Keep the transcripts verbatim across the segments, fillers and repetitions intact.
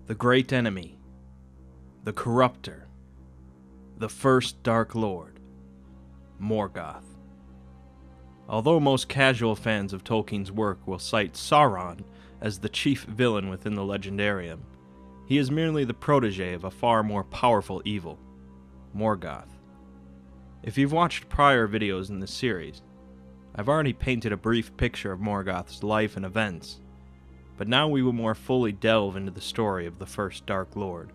the great enemy, the corrupter, the first Dark Lord, Morgoth. Although most casual fans of Tolkien's work will cite Sauron as the chief villain within the Legendarium, he is merely the protege of a far more powerful evil, Morgoth. If you've watched prior videos in this series, I've already painted a brief picture of Morgoth's life and events, but now we will more fully delve into the story of the first Dark Lord.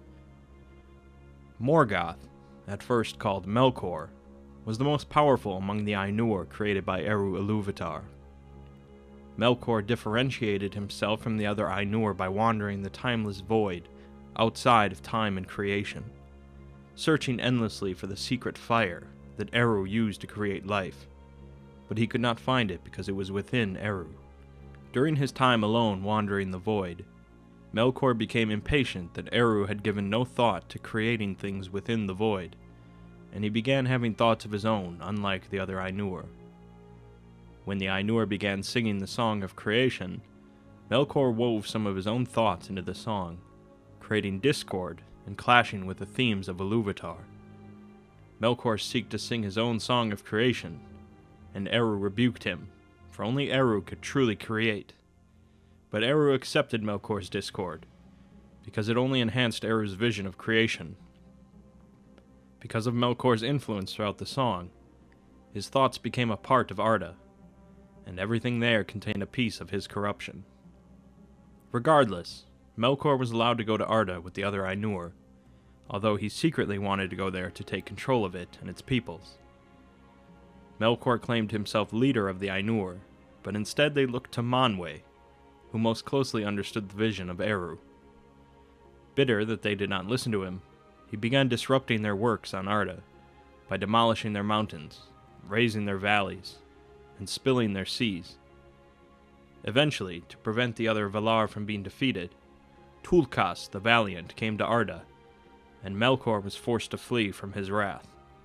Morgoth, at first called Melkor, was the most powerful among the Ainur created by Eru Ilúvatar. Melkor differentiated himself from the other Ainur by wandering the timeless void outside of time and creation, searching endlessly for the secret fire that Eru used to create life, but he could not find it because it was within Eru. During his time alone wandering the void, Melkor became impatient that Eru had given no thought to creating things within the void, and he began having thoughts of his own, unlike the other Ainur. When the Ainur began singing the Song of Creation, Melkor wove some of his own thoughts into the song, creating discord and clashing with the themes of Ilúvatar. Melkor sought to sing his own Song of Creation, and Eru rebuked him, for only Eru could truly create. But Eru accepted Melkor's discord, because it only enhanced Eru's vision of creation. Because of Melkor's influence throughout the song, his thoughts became a part of Arda, and everything there contained a piece of his corruption. Regardless, Melkor was allowed to go to Arda with the other Ainur, although he secretly wanted to go there to take control of it and its peoples. Melkor claimed himself leader of the Ainur, but instead they looked to Manwë, who most closely understood the vision of Eru. Bitter that they did not listen to him, he began disrupting their works on Arda by demolishing their mountains, razing their valleys, and spilling their seas. Eventually, to prevent the other Valar from being defeated, Tulkas the Valiant came to Arda, and Melkor was forced to flee from his wrath.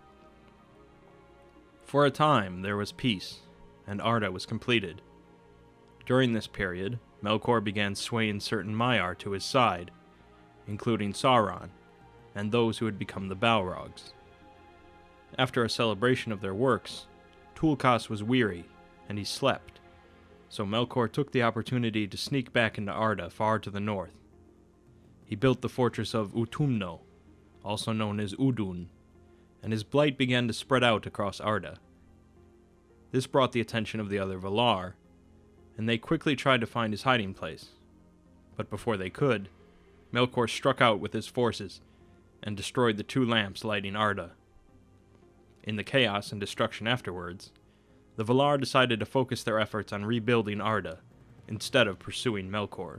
For a time, there was peace, and Arda was completed. During this period, Melkor began swaying certain Maiar to his side, including Sauron, and those who had become the Balrogs. After a celebration of their works, Tulkas was weary, and he slept, so Melkor took the opportunity to sneak back into Arda far to the north. He built the fortress of Utumno, also known as Udun, and his blight began to spread out across Arda. This brought the attention of the other Valar, and they quickly tried to find his hiding place. But before they could, Melkor struck out with his forces and destroyed the two lamps lighting Arda. In the chaos and destruction afterwards, the Valar decided to focus their efforts on rebuilding Arda instead of pursuing Melkor.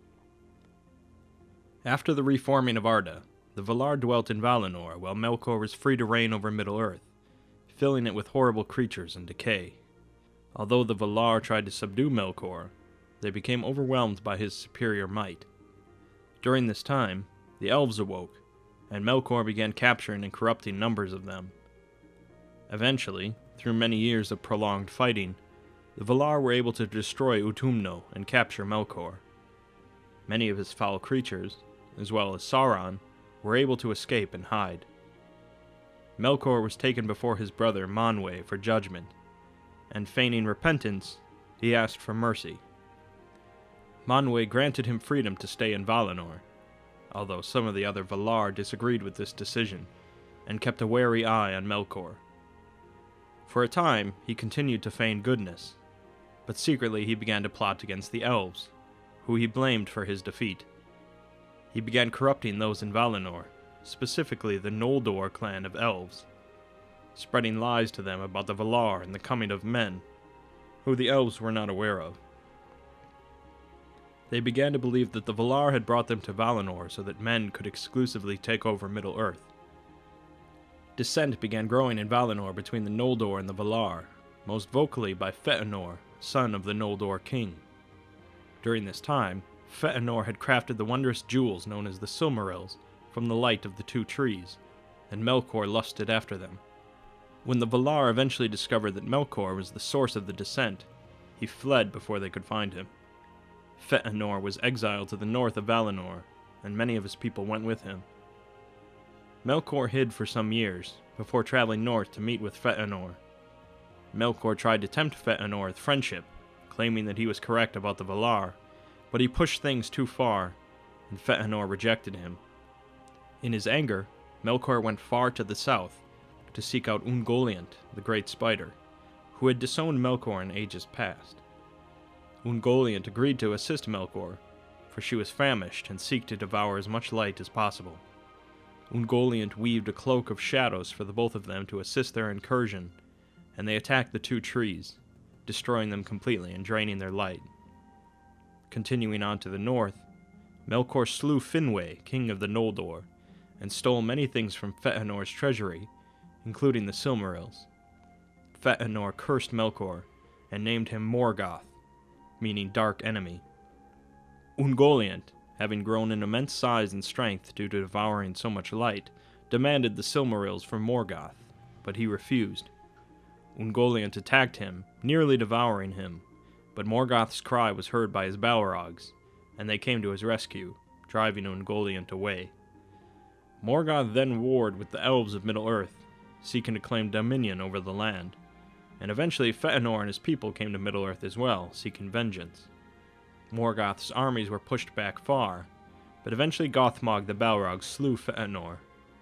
After the reforming of Arda, the Valar dwelt in Valinor while Melkor was free to reign over Middle-earth, filling it with horrible creatures and decay. Although the Valar tried to subdue Melkor, they became overwhelmed by his superior might. During this time, the elves awoke, and Melkor began capturing and corrupting numbers of them. Eventually, through many years of prolonged fighting, the Valar were able to destroy Utumno and capture Melkor. Many of his foul creatures, as well as Sauron, were able to escape and hide. Melkor was taken before his brother Manwë for judgment, and feigning repentance, he asked for mercy. Manwë granted him freedom to stay in Valinor, although some of the other Valar disagreed with this decision, and kept a wary eye on Melkor. For a time, he continued to feign goodness, but secretly he began to plot against the elves, who he blamed for his defeat. He began corrupting those in Valinor, specifically the Noldor clan of elves, spreading lies to them about the Valar and the coming of men, who the elves were not aware of. They began to believe that the Valar had brought them to Valinor so that men could exclusively take over Middle-earth. Dissent began growing in Valinor between the Noldor and the Valar, most vocally by Fëanor, son of the Noldor king. During this time, Fëanor had crafted the wondrous jewels known as the Silmarils from the light of the two trees, and Melkor lusted after them. When the Valar eventually discovered that Melkor was the source of the dissent, he fled before they could find him. Fëanor was exiled to the north of Valinor, and many of his people went with him. Melkor hid for some years, before traveling north to meet with Feanor. Melkor tried to tempt Feanor with friendship, claiming that he was correct about the Valar, but he pushed things too far, and Feanor rejected him. In his anger, Melkor went far to the south to seek out Ungoliant, the Great Spider, who had disowned Melkor in ages past. Ungoliant agreed to assist Melkor, for she was famished and seeked to devour as much light as possible. Ungoliant weaved a cloak of shadows for the both of them to assist their incursion, and they attacked the two trees, destroying them completely and draining their light. Continuing on to the north, Melkor slew Finwë, king of the Noldor, and stole many things from Feanor's treasury, including the Silmarils. Feanor cursed Melkor, and named him Morgoth, meaning dark enemy. Ungoliant, having grown in immense size and strength due to devouring so much light, demanded the Silmarils from Morgoth, but he refused. Ungoliant attacked him, nearly devouring him, but Morgoth's cry was heard by his Balrogs, and they came to his rescue, driving Ungoliant away. Morgoth then warred with the elves of Middle-earth, seeking to claim dominion over the land, and eventually Feanor and his people came to Middle-earth as well, seeking vengeance. Morgoth's armies were pushed back far, but eventually Gothmog the Balrog slew Feanor.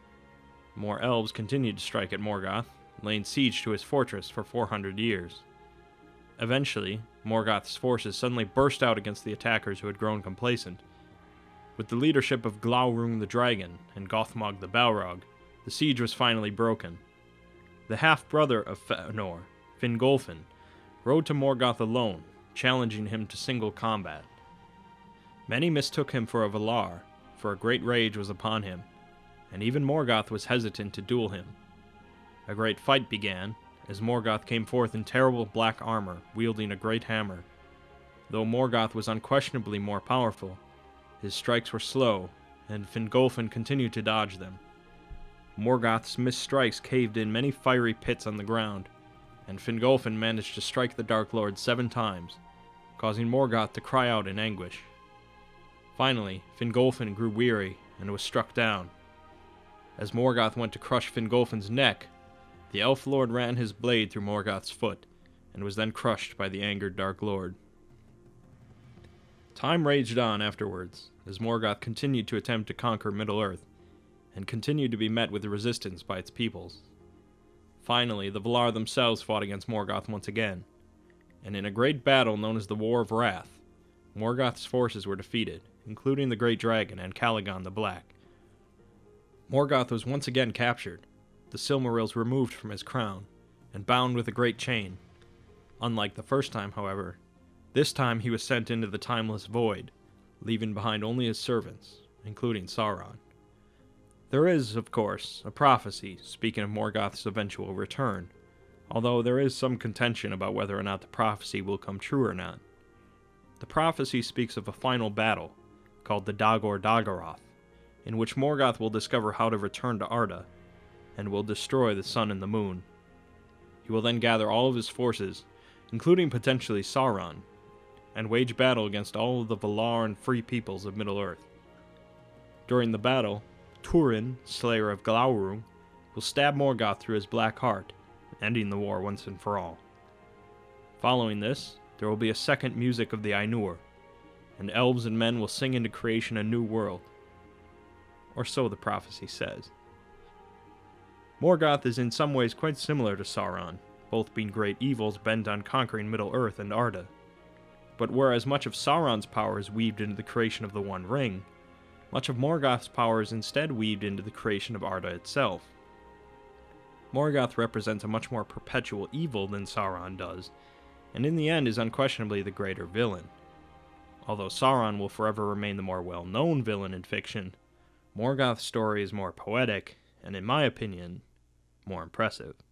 More elves continued to strike at Morgoth, laying siege to his fortress for four hundred years. Eventually, Morgoth's forces suddenly burst out against the attackers who had grown complacent. With the leadership of Glaurung the Dragon and Gothmog the Balrog, the siege was finally broken. The half-brother of Feanor, Fingolfin, rode to Morgoth alone, challenging him to single combat. Many mistook him for a Valar, for a great rage was upon him, and even Morgoth was hesitant to duel him. A great fight began, as Morgoth came forth in terrible black armor, wielding a great hammer. Though Morgoth was unquestionably more powerful, his strikes were slow, and Fingolfin continued to dodge them. Morgoth's missed strikes caved in many fiery pits on the ground, and Fingolfin managed to strike the Dark Lord seven times, causing Morgoth to cry out in anguish. Finally, Fingolfin grew weary and was struck down. As Morgoth went to crush Fingolfin's neck, the Elf Lord ran his blade through Morgoth's foot, and was then crushed by the angered Dark Lord. Time raged on afterwards, as Morgoth continued to attempt to conquer Middle-earth, and continued to be met with resistance by its peoples. Finally, the Valar themselves fought against Morgoth once again, and in a great battle known as the War of Wrath, Morgoth's forces were defeated, including the Great Dragon and Calagon the Black. Morgoth was once again captured, the Silmarils removed from his crown, and bound with a great chain. Unlike the first time, however, this time he was sent into the Timeless Void, leaving behind only his servants, including Sauron. There is, of course, a prophecy speaking of Morgoth's eventual return, although there is some contention about whether or not the prophecy will come true or not. The prophecy speaks of a final battle, called the Dagor Dagoroth, in which Morgoth will discover how to return to Arda, and will destroy the sun and the moon. He will then gather all of his forces, including potentially Sauron, and wage battle against all of the Valar and free peoples of Middle-earth. During the battle, Turin, slayer of Glaurung, will stab Morgoth through his black heart, ending the war once and for all. Following this, there will be a second music of the Ainur, and elves and men will sing into creation a new world. Or so the prophecy says. Morgoth is in some ways quite similar to Sauron, both being great evils bent on conquering Middle-earth and Arda. But whereas much of Sauron's power is weaved into the creation of the One Ring, much of Morgoth's power is instead weaved into the creation of Arda itself. Morgoth represents a much more perpetual evil than Sauron does, and in the end is unquestionably the greater villain. Although Sauron will forever remain the more well-known villain in fiction, Morgoth's story is more poetic, and in my opinion, more impressive.